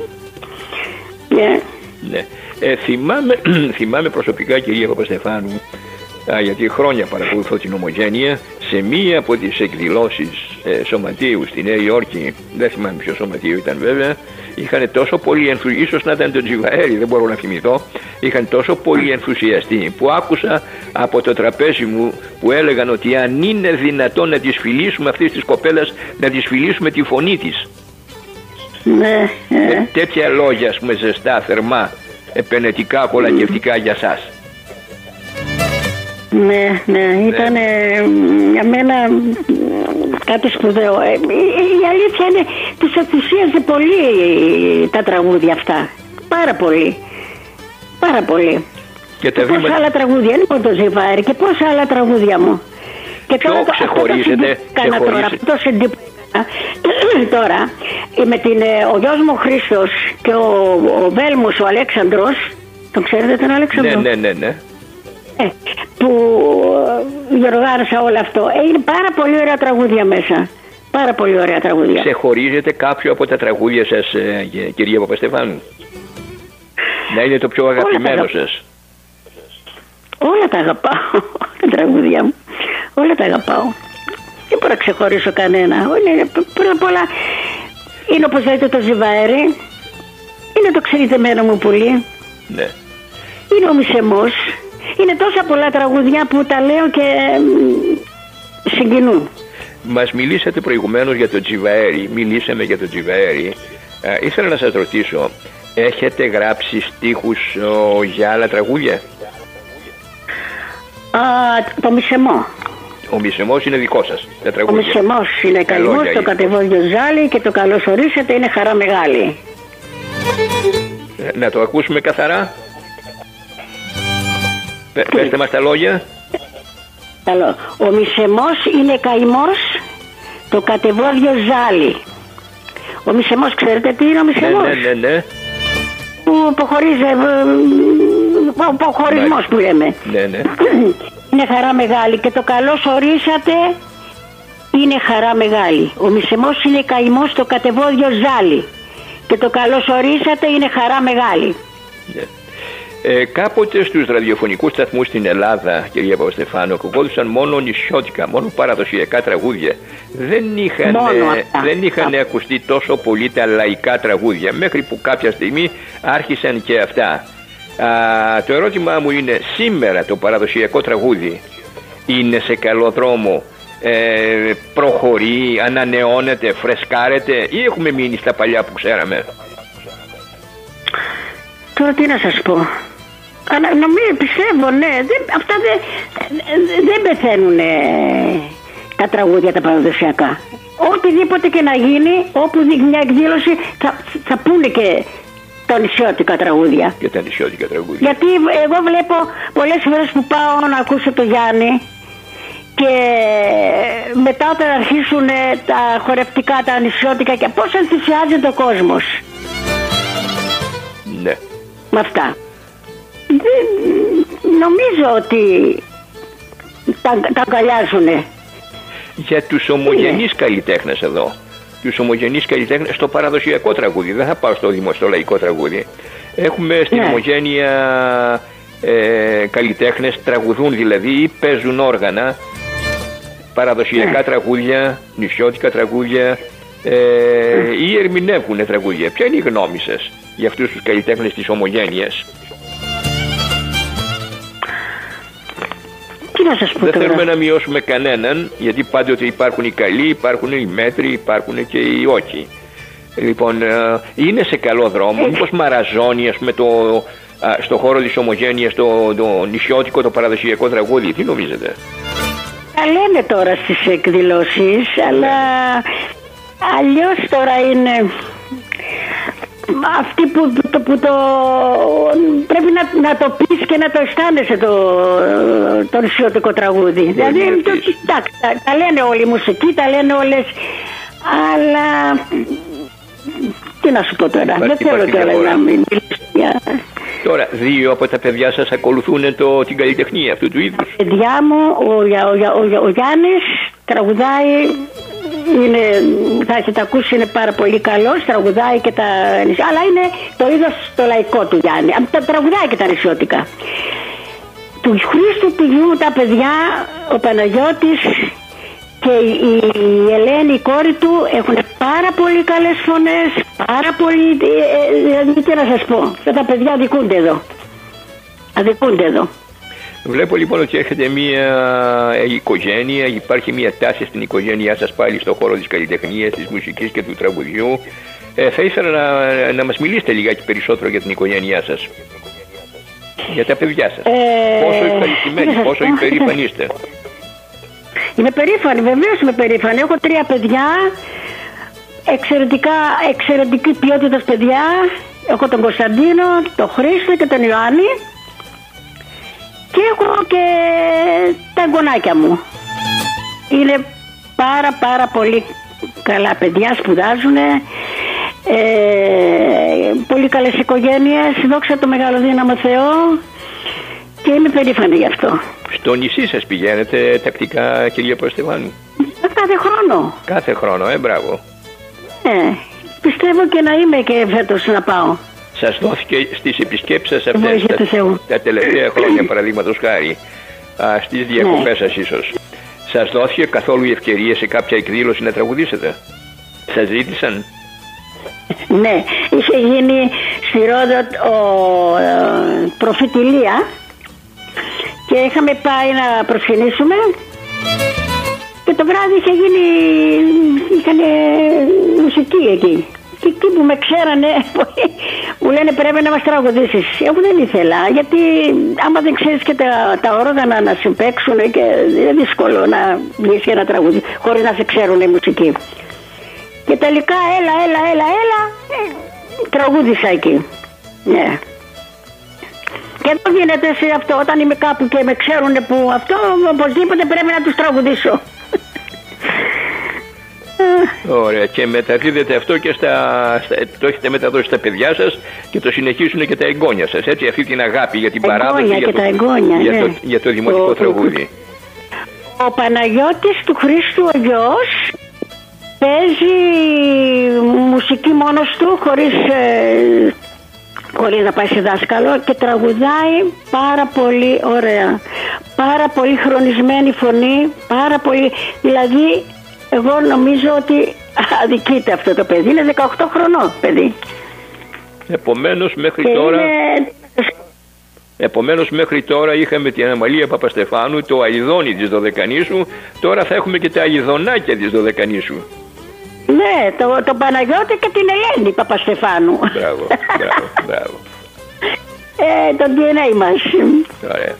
Ναι. Θυμάμαι προσωπικά, κυρία Παπαστεφάνου, γιατί χρόνια παρακολουθώ την Ομογένεια, σε μία από τις εκδηλώσεις σωματείου στη Νέα Υόρκη, δεν θυμάμαι ποιο σωματείο ήταν βέβαια, είχαν τόσο πολύ ίσως να ήταν το Τζιβαέρι, δεν μπορώ να θυμηθώ, είχαν τόσο πολύ ενθουσιαστεί που άκουσα από το τραπέζι μου που έλεγαν ότι αν είναι δυνατόν να τις φιλήσουμε αυτής της κοπέλας, να τις φιλήσουμε τη φωνή της. Ναι. Τέτοια λόγια, ας πούμε, ζεστά, θερμά, επενετικά, κολακευτικά για σας. Ναι, ήταν για μένα κάτι σπουδαίο. Η αλήθεια είναι, τους ενθουσίαζε πολύ τα τραγούδια αυτά. Πάρα πολύ. Και πόσα άλλα τραγούδια, είναι μόνο το Ζιβάρι και πόσα άλλα τραγούδια μου. Και τώρα ξεχωρίζετε. Τώρα ο γιος μου Χρήστος και ο Βέλμος ο Αλέξανδρος, τον ξέρετε τον Αλέξανδρο? Ναι. Που διοργάνωσα όλο αυτό. Είναι πάρα πολύ ωραία τραγούδια μέσα. Πάρα πολύ ωραία τραγούδια. Ξεχωρίζετε κάποιο από τα τραγούδια σας, κυρία Παπαστεφάνου? Να είναι το πιο αγαπημένο σας? Όλα τα αγαπάω, τα τραγούδια μου. Όλα τα αγαπάω. Δεν μπορώ να ξεχωρίσω κανένα. Πρώτα απ' όλα είναι όπως λέτε το Ζιβαέρι. Είναι το ξενιτεμένο μου πουλί. Ναι. Είναι ο Μισεμός. Είναι τόσα πολλά τραγουδιά που τα λέω και συγκινούν. Μας μιλήσατε προηγουμένως για το Τζιβαέρι. Μιλήσαμε για το Τζιβαέρι. Ήθελα να σας ρωτήσω, Έχετε γράψει στίχους για άλλα τραγούδια? Το Μισεμό. Ο Μισεμός είναι δικό σας, τα τραγούδια. Ο Μισεμός είναι καημός, το κατεβόδιο ζάλι και το καλώς ορίσατε είναι χαρά μεγάλη. Να το ακούσουμε καθαρά. Πέστε μας τα λόγια. Ο Μισεμός είναι καημός, το κατεβόδιο ζάλι. Ο Μισεμός, ξέρετε τι είναι ο Μισεμός? Ναι. Που αποχωρίζει, ο αποχωρισμός που λέμε. Ναι. Είναι χαρά μεγάλη και το καλώς ορίσατε είναι χαρά μεγάλη. Ο Μισεμός είναι καημός, το κατεβόδιο ζάλι και το καλώς ορίσατε είναι χαρά μεγάλη. Ναι. Κάποτε στους ραδιοφωνικούς σταθμούς στην Ελλάδα, κυρία Παπαστεφάνου, ακουγόντουσαν μόνο νησιώτικα, μόνο παραδοσιακά τραγούδια. Δεν είχαν ακουστεί τόσο πολύ τα λαϊκά τραγούδια, μέχρι που κάποια στιγμή άρχισαν και αυτά. Το ερώτημά μου είναι, σήμερα το παραδοσιακό τραγούδι είναι σε καλό δρόμο, προχωρεί, ανανεώνεται, φρεσκάρεται, ή έχουμε μείνει στα παλιά που ξέραμε? Τώρα τι να σας πω. Πιστεύω, ναι, αυτά δεν πεθαίνουν τα τραγούδια τα παραδοσιακά. Οτιδήποτε και να γίνει, όπου δει μια εκδήλωση θα πούνε και τα νησιώτικα τραγούδια. Και τα νησιώτικα τραγούδια. Γιατί εγώ βλέπω πολλές φορές που πάω να ακούσω το Γιάννη και μετά όταν αρχίσουν τα χορευτικά, τα νησιώτικα, και πώς ενθουσιάζεται ο κόσμος. Ναι. Με αυτά. Νομίζω ότι τα αγκαλιάζουνε. Για τους ομογενείς καλλιτέχνες εδώ, τους ομογενείς καλλιτέχνες στο παραδοσιακό τραγούδι, δεν θα πάω στο λαϊκό τραγούδι. Έχουμε στην ομογένεια καλλιτέχνες, τραγουδούν δηλαδή ή παίζουν όργανα, παραδοσιακά τραγούδια, νησιώτικα τραγούδια, ή ερμηνεύουν τραγούδια. Ποια είναι η γνώμη σας για αυτούς τους καλλιτέχνες της ομογένειας? Δεν θέλουμε να μειώσουμε κανέναν, γιατί πάντοτε υπάρχουν οι καλοί, υπάρχουν οι μέτροι, υπάρχουν και οι όχι. Λοιπόν, είναι σε καλό δρόμο, μήπως μαραζώνει, ας πούμε, στο χώρο της ομογένειας το νησιώτικο, το παραδοσιακό τραγούδι? Τι νομίζετε? Τα λένε τώρα στις εκδηλώσεις, αλλά αλλιώς τώρα είναι αυτοί που πρέπει να το πεις και να το αισθάνεσαι το νησιώτικο τραγούδι. Δηλαδή τα λένε όλοι οι μουσικοί, τα λένε όλες, αλλά τι να σου πω τώρα, δεν θέλω τώρα να μην μιλήσω. Τώρα, δύο από τα παιδιά σας ακολουθούν την καλλιτεχνία αυτού του είδους? Τα παιδιά μου, ο Γιάννης τραγουδάει, θα έχετε ακούσει, είναι πάρα πολύ καλός, τραγουδάει και αλλά είναι το είδος το λαϊκό του Γιάννη, τραγουδάει και τα νησιώτικα. Του Χρήστου του γιου τα παιδιά, ο Παναγιώτης και η Ελένη, η κόρη του, έχουν πάρα πολύ καλές φωνές, πάρα πολύ, δηλαδή τι να σας πω, και τα παιδιά αδικούνται εδώ. Βλέπω λοιπόν ότι έχετε μια οικογένεια, υπάρχει μια τάση στην οικογένειά σας πάλι στον χώρο της καλλιτεχνίας, της μουσικής και του τραγουδιού. Θα ήθελα να μας μιλήσετε λιγάκι περισσότερο για την οικογένειά σας, για τα παιδιά σας. Πόσο ευχαριστημένοι, πόσο υπερήφανοι είστε? Είμαι περήφανη, βεβαίως είμαι περήφανη. Έχω 3 παιδιά, εξαιρετική ποιότητα παιδιά. Έχω τον Κωνσταντίνο, τον Χρήστο και τον Ιωάννη. Και έχω και τα εγγονάκια μου. Είναι πάρα πολύ καλά παιδιά, σπουδάζουν. Πολύ καλές οικογένειες, δόξα τω μεγάλο δύναμο Θεό, και είμαι περήφανη γι' αυτό. Στο νησί σας πηγαίνετε τακτικά, κυρία Παπαστεφάνου? Κάθε χρόνο. Κάθε χρόνο, μπράβο. Πιστεύω και να είμαι και φέτος να πάω. Σας δόθηκε στις επισκέψεις σας αυτές τα τελευταία χρόνια, παραδείγματος χάρη, στις διακοπές σας ίσως, σας δόθηκε καθόλου η ευκαιρία σε κάποια εκδήλωση να τραγουδήσετε? Σας ζήτησαν? Ναι, είχε γίνει στη Ρόδο προφητηλία και είχαμε πάει να προσκυνήσουμε και το βράδυ είχαν μουσική εκεί. Και εκεί που με ξέρανε Μου λένε πρέπει να μας τραγουδήσεις. Εγώ δεν ήθελα, γιατί άμα δεν ξέρεις και τα όργανα να συμπαίξουν και είναι δύσκολο να βγεις ένα τραγούδι χωρίς να σε ξέρουν η μουσική. Και τελικά έλα, τραγούδισα εκεί. Ναι. Και δεν γίνεται σε αυτό, όταν είμαι κάπου και με ξέρουν που αυτό, οπωσδήποτε πρέπει να τους τραγουδήσω. Ωραία, και μεταδίδετε αυτό και το έχετε μεταδώσει στα παιδιά σας και το συνεχίσουν και τα εγγόνια σας, έτσι, αυτή την αγάπη για την παράδοση, για το δημοτικό τραγούδι. Ο Παναγιώτης του Χρήστου ο γιος παίζει μουσική μόνος του χωρίς να πάει σε δάσκαλο και τραγουδάει πάρα πολύ ωραία, πάρα πολύ χρονισμένη φωνή, πάρα πολύ, δηλαδή εγώ νομίζω ότι αδικείται αυτό το παιδί, είναι 18 χρονών παιδί. Επομένως μέχρι τώρα είχαμε την Αμαλία Παπαστεφάνου, το αηδόνι της Δωδεκανήσου, τώρα θα έχουμε και τα αηδονάκια της Δωδεκανήσου. Ναι, το Παναγιώτη και την Ελένη Παπαστεφάνου. Μπράβο. Το DNA μας. Ωραία.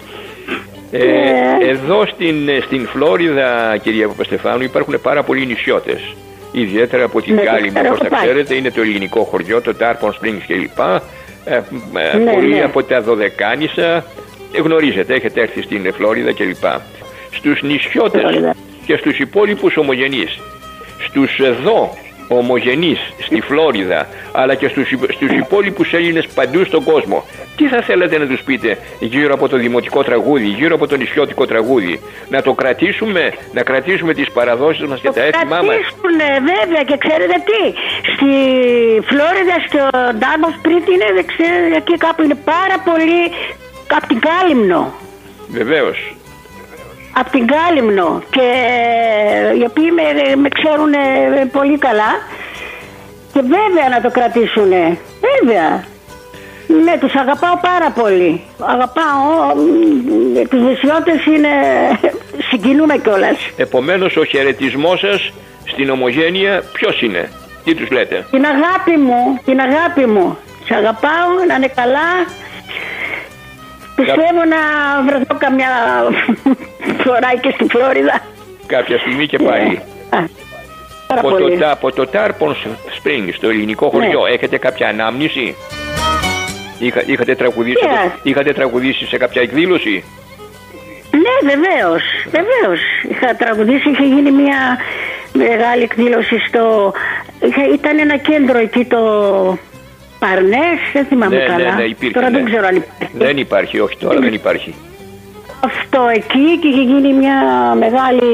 Εδώ στην Φλόριδα, κυρία Παπαστεφάνου, υπάρχουν πάρα πολλοί νησιώτες. Ιδιαίτερα από την Κάλυμνο, όπως τα ξέρετε, είναι το ελληνικό χωριό, το Tarpon Springs κλπ. Πολλοί από τα Δωδεκάνησα, γνωρίζετε, έχετε έρθει στην Φλόριδα κλπ. Στους νησιώτες και στους υπόλοιπους ομογενείς, στους εδώ ομογενείς στη Φλόριδα, αλλά και στους υπόλοιπους Έλληνες παντού στον κόσμο, τι θα θέλετε να τους πείτε γύρω από το δημοτικό τραγούδι, γύρω από το νησιώτικο τραγούδι? Να το κρατήσουμε, να κρατήσουμε τις παραδόσεις μας και τα έθιμά μας? Βέβαια, και ξέρετε τι, στη Φλόριδα, στο Ντάρμοφ Σπρίτ είναι, δεν ξέρω, εκεί κάπου είναι πάρα πολύ, από την Κάλυμνο. Βεβαίως. Από την Κάλυμνο, και οι οποίοι με ξέρουν πολύ καλά, και βέβαια να το κρατήσουνε, βέβαια. Ναι, τους αγαπάω πάρα πολύ. Αγαπάω, τους νησιώτες είναι, συγκινούμε κιόλας. Επομένως ο χαιρετισμός σας στην ομογένεια ποιος είναι, τι τους λέτε? Την αγάπη μου. Τους αγαπάω, να είναι καλά. Πιστεύω να βρεθώ καμιά φορά και στη Φλόριδα. Κάποια στιγμή και πάλι. Από το Tarpon Springs, το ελληνικό χωριό, έχετε κάποια ανάμνηση? Είχατε τραγουδήσει σε κάποια εκδήλωση? Ναι, βεβαίως. Είχα τραγουδήσει, είχε γίνει μια μεγάλη εκδήλωση ήταν ένα κέντρο εκεί, το Παρνές, δεν θυμάμαι καλά. Ναι, υπήρχε, τώρα δεν ξέρω αν υπάρχει. Δεν υπάρχει, όχι, τώρα δεν υπάρχει. Αυτό εκεί, και είχε γίνει μια μεγάλη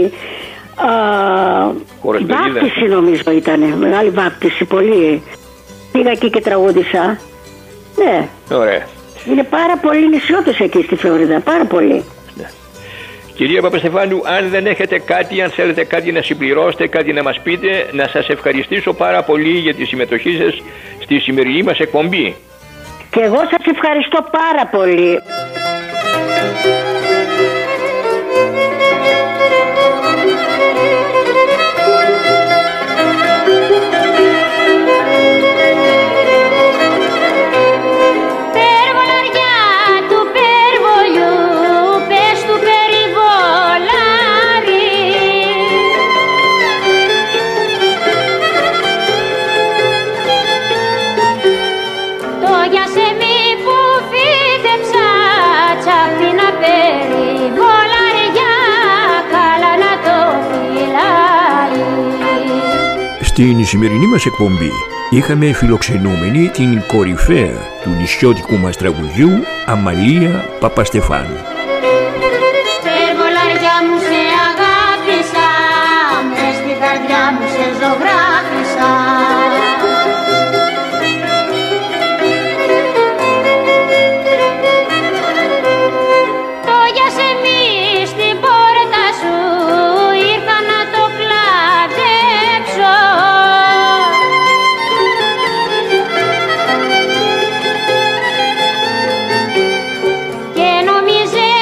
βάπτιση, νομίζω ήταν. Μεγάλη βάπτιση, πολύ. Πήγα εκεί και τραγούδισα. Ναι. Ωραία. Είναι πάρα πολλοί νησιώτες εκεί στη Φλόριδα, πάρα πολλοί. Ναι. Κυρία Παπαστεφάνου, αν δεν έχετε κάτι, αν θέλετε κάτι να συμπληρώσετε, κάτι να μας πείτε, να σας ευχαριστήσω πάρα πολύ για τη συμμετοχή σας στη σημερινή μας εκπομπή. Και εγώ σας ευχαριστώ πάρα πολύ. Στην σημερινή μας εκπομπή είχαμε φιλοξενούμενη την κορυφαία του νησιώτικου μας τραγουδιού, Αμαλία Παπαστεφάνου. Περβολαριά μου σε αγάπησα, μες στην καρδιά μου σε ζωγράφησα. Το γιασεμί στην πόρτα σου ήρθα να το κλατέψω. Και νομίζε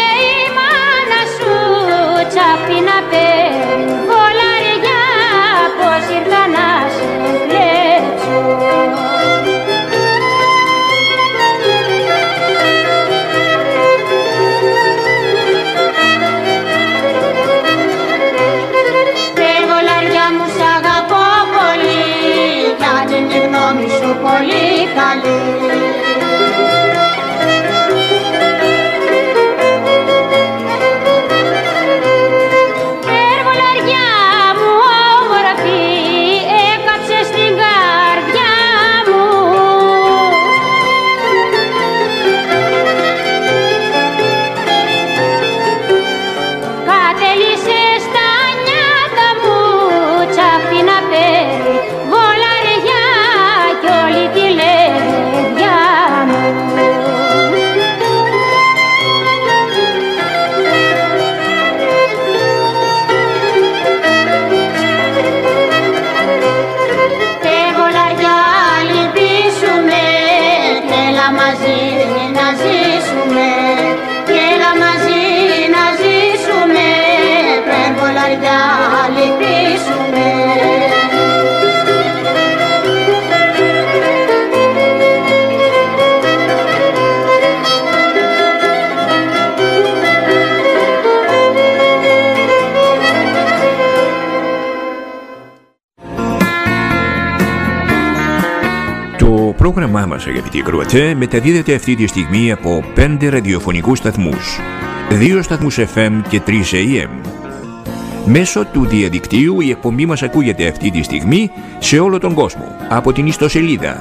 πρόγραμμά μας, αγαπητοί ακροατές, μεταδίδεται αυτή τη στιγμή από 5 ραδιοφωνικούς σταθμούς, 2 σταθμούς FM και 3 AM. Μέσω του διαδικτύου η εκπομπή μας ακούγεται αυτή τη στιγμή σε όλο τον κόσμο από την ιστοσελίδα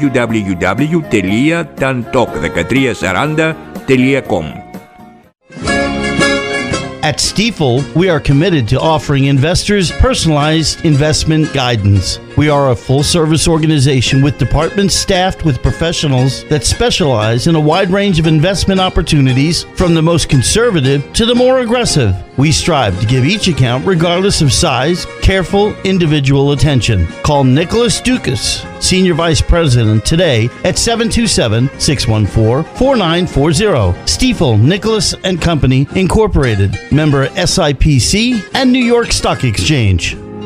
www.tantalk1340.com. At Stifel, we are committed to offering investors personalized investment guidance. We are a full-service organization with departments staffed with professionals that specialize in a wide range of investment opportunities, from the most conservative to the more aggressive. We strive to give each account, regardless of size, careful individual attention. Call Nicholas Dukas, Senior Vice President, today at 727-614-4940. Stifel, Nicholas and Company, Incorporated. Member SIPC and New York Stock Exchange.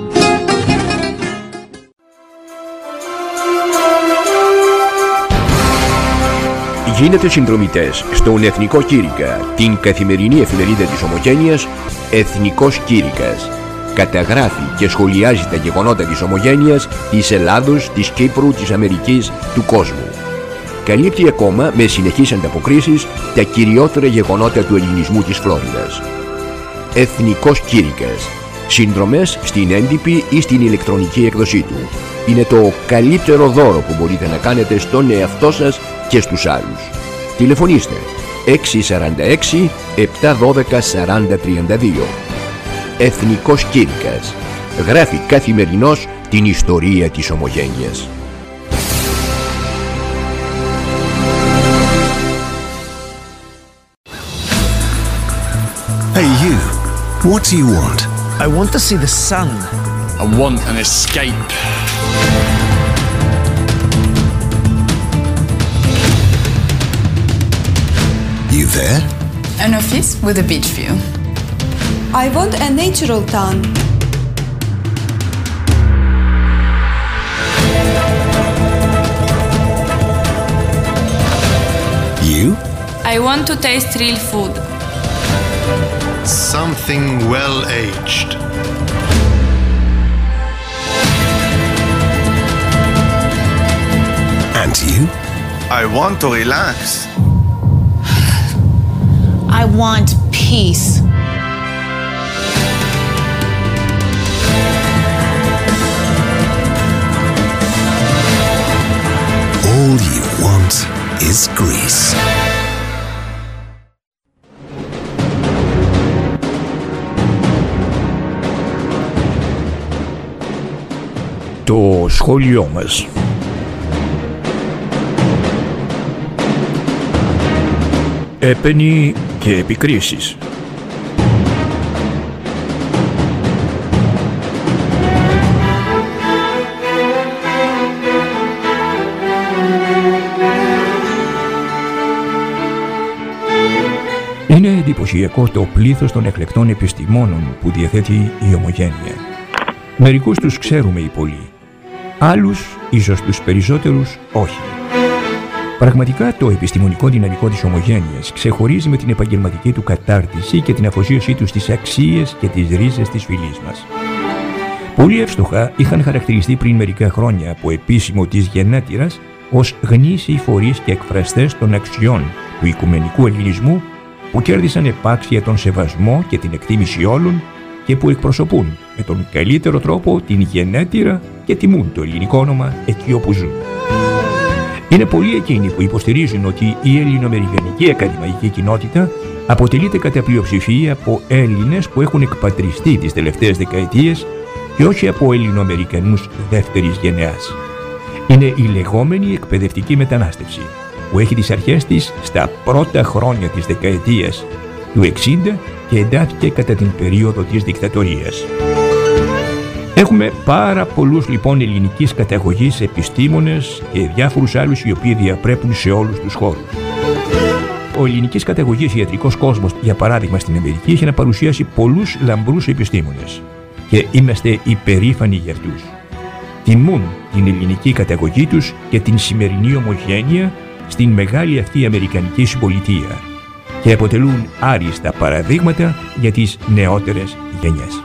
Γίνετε συνδρομητές στον Εθνικό Κήρυκα, την καθημερινή εφημερίδα της Ομογένειας, Εθνικός Κήρυκας. Καταγράφει και σχολιάζει τα γεγονότα της Ομογένειας, της Ελλάδος, της Κύπρου, της Αμερικής, του κόσμου. Καλύπτει ακόμα με συνεχείς ανταποκρίσεις τα κυριότερα γεγονότα του ελληνισμού της Φλόριδας. Εθνικός Κήρυκας. Συνδρομές στην έντυπη ή στην ηλεκτρονική έκδοσή του. Είναι το καλύτερο δώρο που μπορείτε να κάνετε στον εαυτό σας και στους άλλους. Τηλεφωνήστε 646 712 4032. Εθνικός Κήρυκας. Γράφει καθημερινώς την ιστορία της Ομογένειας. Hey you, what do you want? I want to see the sun. I want an escape. You there? An office with a beach view. I want a natural town. You? I want to taste real food. Something well-aged. And you? I want to relax. I want peace. All you want is Greece. Το σχόλιο μας. Έπαινοι και επικρίσεις. Είναι εντυπωσιακό το πλήθος των εκλεκτών επιστημόνων που διαθέτει η Ομογένεια. Μερικούς τους ξέρουμε οι πολλοί, άλλους, ίσως τους περισσότερους, όχι. Πραγματικά το επιστημονικό δυναμικό της Ομογένειας ξεχωρίζει με την επαγγελματική του κατάρτιση και την αφοσίωσή του στις αξίες και τις ρίζες της φυλής μας. Πολύ εύστοχα είχαν χαρακτηριστεί πριν μερικά χρόνια από επίσημο της γενέτειρας ως γνήσιοι φορείς και εκφραστές των αξιών του οικουμενικού ελληνισμού που κέρδισαν επάξια τον σεβασμό και την εκτίμηση όλων και που εκπροσωπούν με τον καλύτερο τρόπο την γενέτειρα και τιμούν το ελληνικό όνομα εκεί όπου ζουν. Είναι πολλοί εκείνοι που υποστηρίζουν ότι η ελληνοαμερικανική ακαδημαϊκή κοινότητα αποτελείται κατά πλειοψηφία από Έλληνες που έχουν εκπατριστεί τις τελευταίες δεκαετίες και όχι από Ελληνοαμερικανούς δεύτερης γενεάς. Είναι η λεγόμενη εκπαιδευτική μετανάστευση που έχει τις αρχές της στα πρώτα χρόνια της δεκαετίας του 60 και εντάθηκε κατά την περίοδο της δικτατορίας. Έχουμε πάρα πολλούς λοιπόν ελληνικής καταγωγής επιστήμονες και διάφορους άλλους οι οποίοι διαπρέπουν σε όλους τους χώρους. Ο ελληνικής καταγωγής ιατρικός κόσμος, για παράδειγμα στην Αμερική, έχει να παρουσιάσει πολλούς λαμπρούς επιστήμονες και είμαστε υπερήφανοι για αυτούς. Τιμούν την ελληνική καταγωγή τους και την σημερινή ομογένεια στην μεγάλη αυτή αμερικανική συμπολιτεία και αποτελούν άριστα παραδείγματα για τις νεότερες γενιές.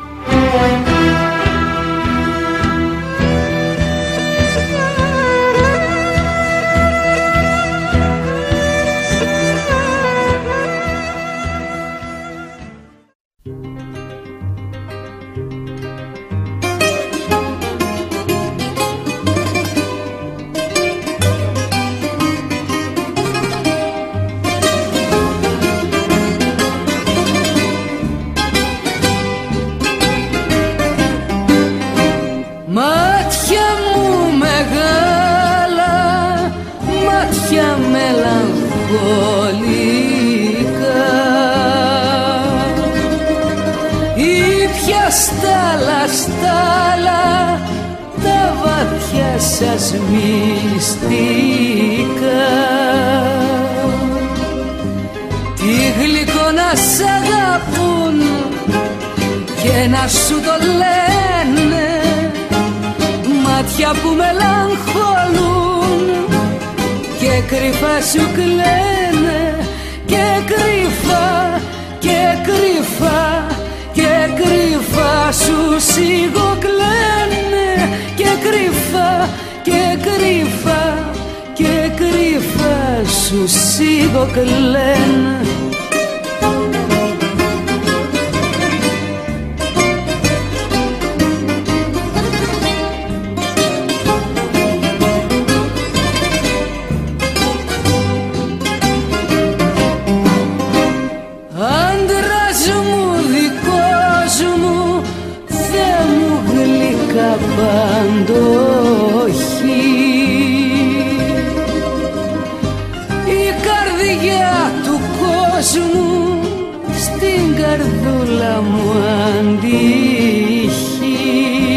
στάλα τα βαθιά σας μυστικά. Τι γλυκό να σ' αγαπούν και να σου το λένε, μάτια που μελαγχολούν και κρυφά σου κλαίνε, και κρυφά και κρυφά και κρυφά σου σιγοκλαίνε, και κρυφά και κρυφά και κρυφά σου σιγοκλαίνε. Παντοχή, η καρδιά του κόσμου στην καρδούλα μου αντίχει.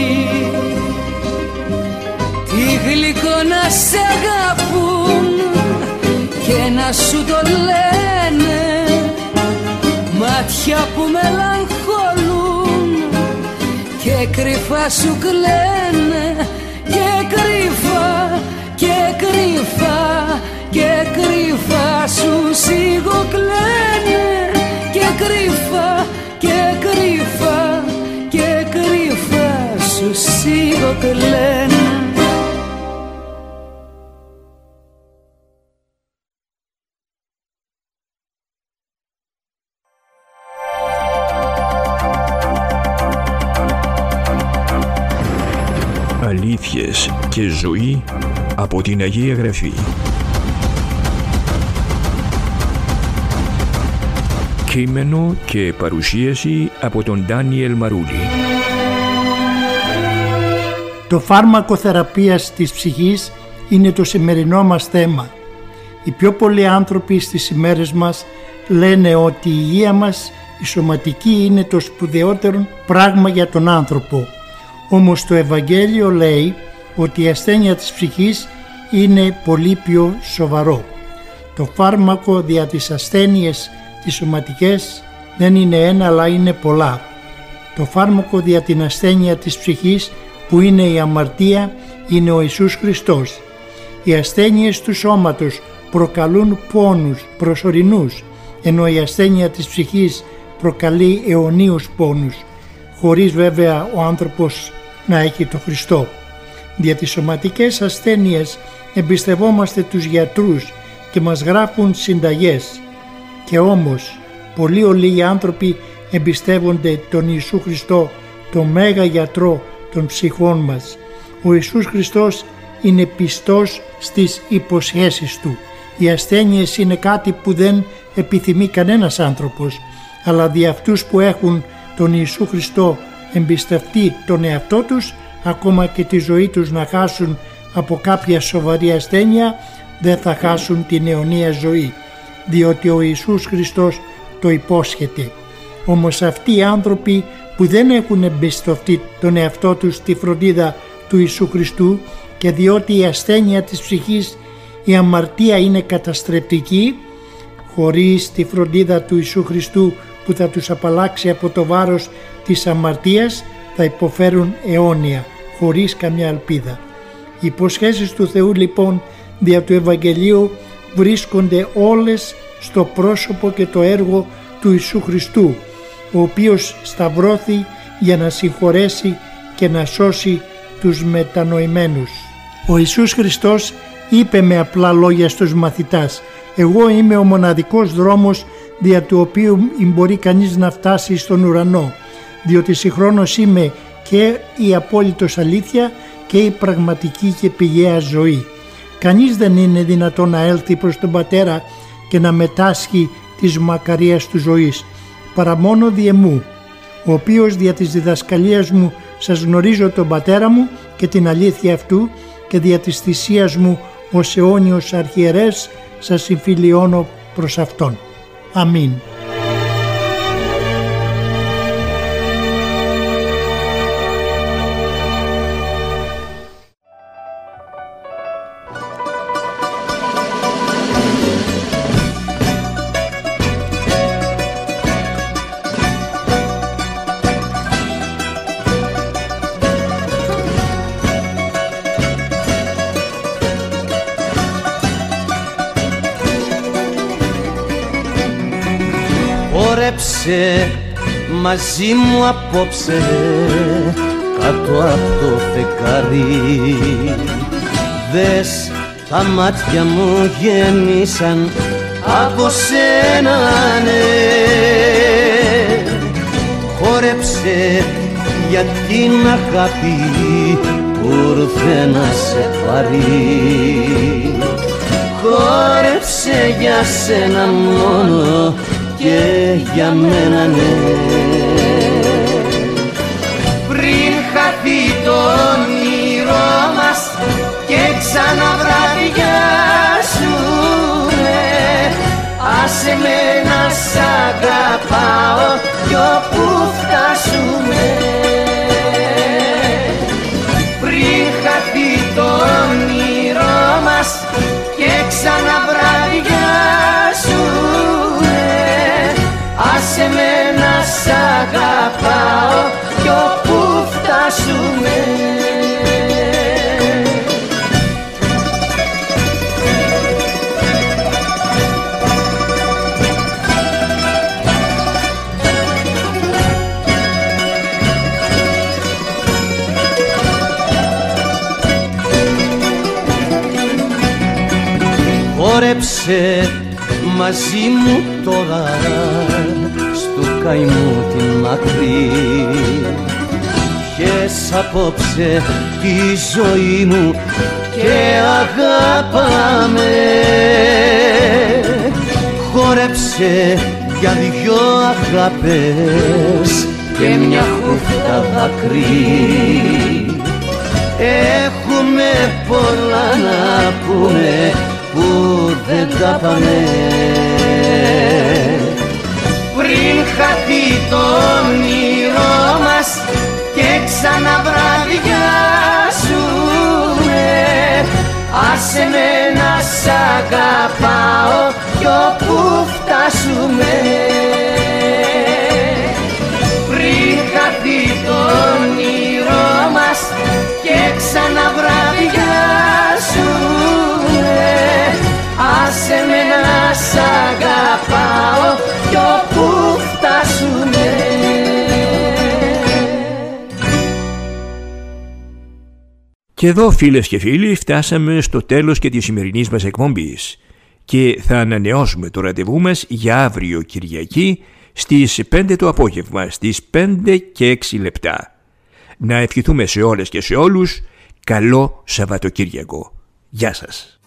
Τι γλυκό να σ' αγαπούν και να σου το λένε, μάτια που μελαγχολούν και κρυφά σου κλαίνε, και κρυφά και κρυφά και κρυφά σου σιγοκλαίνε, και κρυφά και κρυφά και κρυφά σου σιγοκλαίνε. Αλήθειες και ζωή από την Αγία Γραφή. Κείμενο και παρουσίαση από τον Ντάνιελ Μαρούλη. Το φάρμακο θεραπείας της ψυχής είναι το σημερινό μας θέμα. Οι πιο πολλοί άνθρωποι στις ημέρες μας λένε ότι η υγεία μας, η σωματική, είναι το σπουδαιότερο πράγμα για τον άνθρωπο. Όμως το Ευαγγέλιο λέει ότι η ασθένεια της ψυχής είναι πολύ πιο σοβαρό. Το φάρμακο δια τις ασθένειες τις σωματικές δεν είναι ένα, αλλά είναι πολλά. Το φάρμακο δια την ασθένεια της ψυχής, που είναι η αμαρτία, είναι ο Ιησούς Χριστός. Οι ασθένειες του σώματος προκαλούν πόνους προσωρινούς, ενώ η ασθένεια της ψυχής προκαλεί αιωνίους πόνους, χωρίς βέβαια ο άνθρωπος να έχει το Χριστό. Δια τις σωματικές ασθένειες εμπιστευόμαστε τους γιατρούς και μας γράφουν συνταγές. Και όμως πολλοί ολίγοι άνθρωποι εμπιστεύονται τον Ιησού Χριστό, τον Μέγα Γιατρό των ψυχών μας. Ο Ιησούς Χριστός είναι πιστός στις υποσχέσεις Του. Οι ασθένειες είναι κάτι που δεν επιθυμεί κανένας άνθρωπος, αλλά δια αυτούς που έχουν τον Ιησού Χριστό εμπιστευτεί τον εαυτό τους, ακόμα και τη ζωή τους να χάσουν από κάποια σοβαρή ασθένεια, δεν θα χάσουν την αιωνία ζωή, διότι ο Ιησούς Χριστός το υπόσχεται. Όμως αυτοί οι άνθρωποι που δεν έχουν εμπιστευτεί τον εαυτό τους στη φροντίδα του Ιησού Χριστού, και διότι η ασθένεια της ψυχής, η αμαρτία, είναι καταστρεπτική, χωρίς τη φροντίδα του Ιησού Χριστού που θα τους απαλλάξει από το βάρος της αμαρτίας, θα υποφέρουν αιώνια, χωρίς καμιά ελπίδα. Οι υποσχέσεις του Θεού λοιπόν δια του Ευαγγελίου βρίσκονται όλες στο πρόσωπο και το έργο του Ιησού Χριστού, ο οποίος σταυρώθη για να συγχωρέσει και να σώσει τους μετανοημένους. Ο Ιησούς Χριστός είπε με απλά λόγια στους μαθητάς: «Εγώ είμαι ο μοναδικός δρόμος δια του οποίου μπορεί κανείς να φτάσει στον ουρανό, διότι συγχρόνως είμαι και η απόλυτος αλήθεια και η πραγματική και πηγαία ζωή. Κανείς δεν είναι δυνατόν να έλθει προς τον Πατέρα και να μετάσχει της μακαρίας του ζωής, παρά μόνο δι' εμού, ο οποίος δια της διδασκαλίας μου σας γνωρίζω τον Πατέρα μου και την αλήθεια αυτού, και δια της θυσίας μου ως αιώνιος αρχιερές σας συμφιλιώνω προς Αυτόν. Αμήν». Χόρεψε μαζί μου απόψε κάτω από το φεκάρι. Δες, τα μάτια μου γέμισαν από σένα, ναι. Χόρεψε για την αγάπη που ήρθε να σε πάρει. Χόρεψε για σένα μόνο και για μένα, ναι. Πριν χαθεί το όνειρό μας και ξαναβραδιάσουμε, άσε με να σ' αγαπάω κι όπου φτάσουμε. Πριν χαθεί το όνειρό μας και ξαναβραδιάσουμε, άσε με να σ' αγαπάω κι όπου φτάσουμε. Χόρεψε μαζί μου τώρα στου καημού την άκρη. Πιες απόψε τη ζωή μου και αγάπαμε. Χόρεψε για δυο αγάπες και μια χούφτα δάκρυ. Έχουμε πολλά να πούμε που δεν τα πάμε. Πριν χαθεί το όνειρό μας και ξαναβραδιάσουμε, άσε με να σ' αγαπάω κι όπου φτάσουμε. Πριν χαθεί το όνειρό μας και ξαναβραδιάσουμε, άσε με να σ' αγαπάω κι όπου φτάσουμε. Και εδώ, φίλες και φίλοι, φτάσαμε στο τέλος και της σημερινής μας εκπομπής και θα ανανεώσουμε το ραντεβού μας για αύριο Κυριακή στις 5 το απόγευμα, στις 5 και 6 λεπτά. Να ευχηθούμε σε όλες και σε όλους καλό Σαββατοκύριακο. Γεια σας.